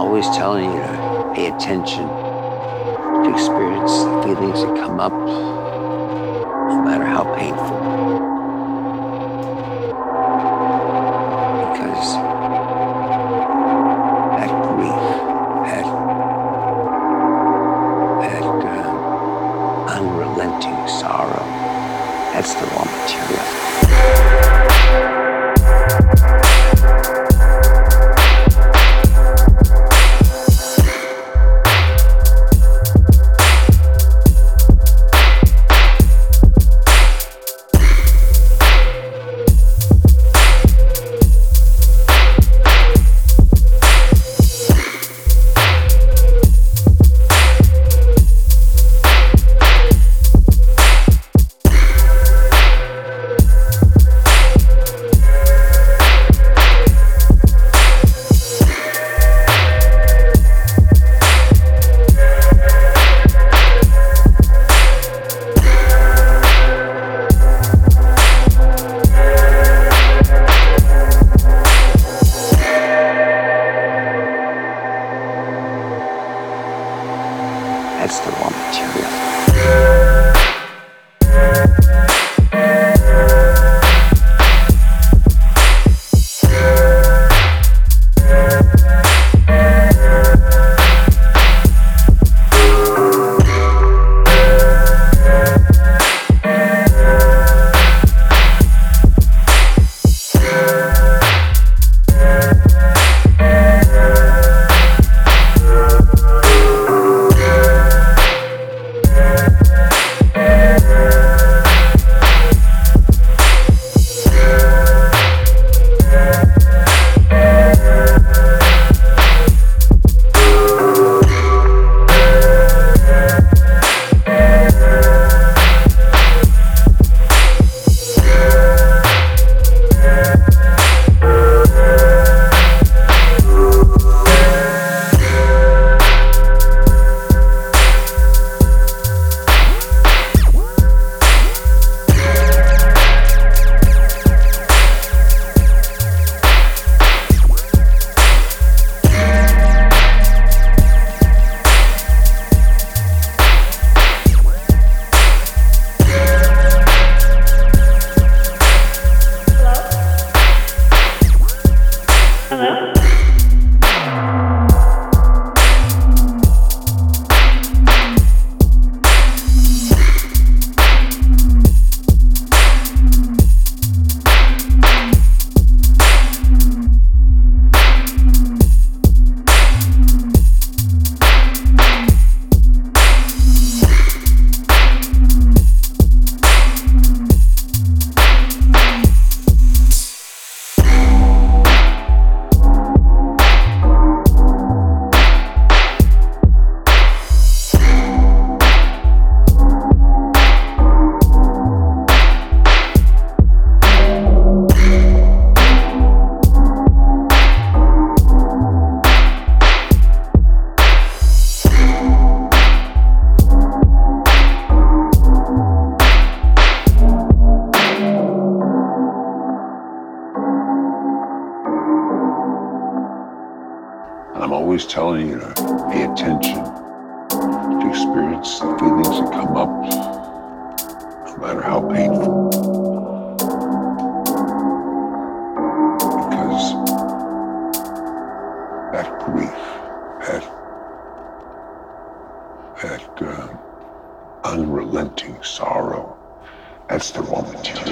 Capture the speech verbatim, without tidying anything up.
always telling you to pay attention, to experience the feelings that come up, no matter how painful. Because that grief, that, that uh, unrelenting sorrow, that's the raw material. That's the raw material. And I'm always telling you to pay attention, to experience the feelings that come up, no matter how painful. Because that grief, that, that uh, unrelenting sorrow, that's the raw material.